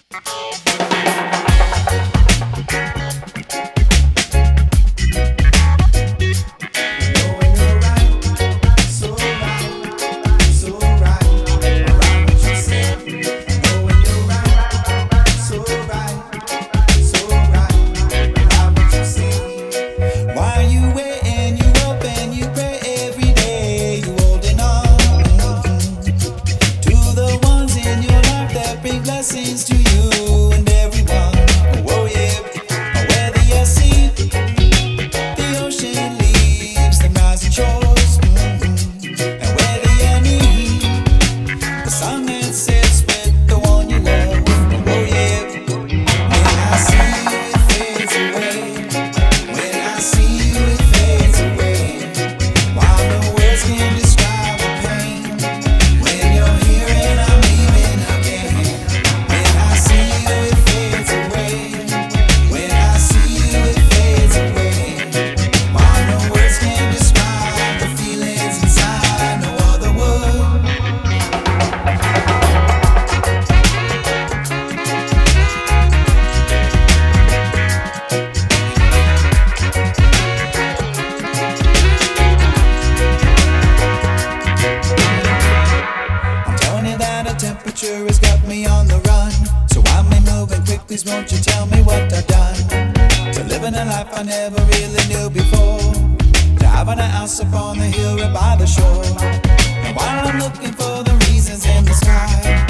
Blessings to you and everyone. Oh yeah, where the sea, the ocean leaves the rising shores, and where the need, the sun that sets with the one you love. Oh yeah, when I see you it fades away. When I see you it fades away. While no words can describe the pain. When you're here and I'm leaving again. Temperature has got me on the run, so I'm moving quick. Please won't you tell me what I've done to living a life I never really knew before, to having a house up on the hill right by the shore. And while I'm looking for the reasons in the sky,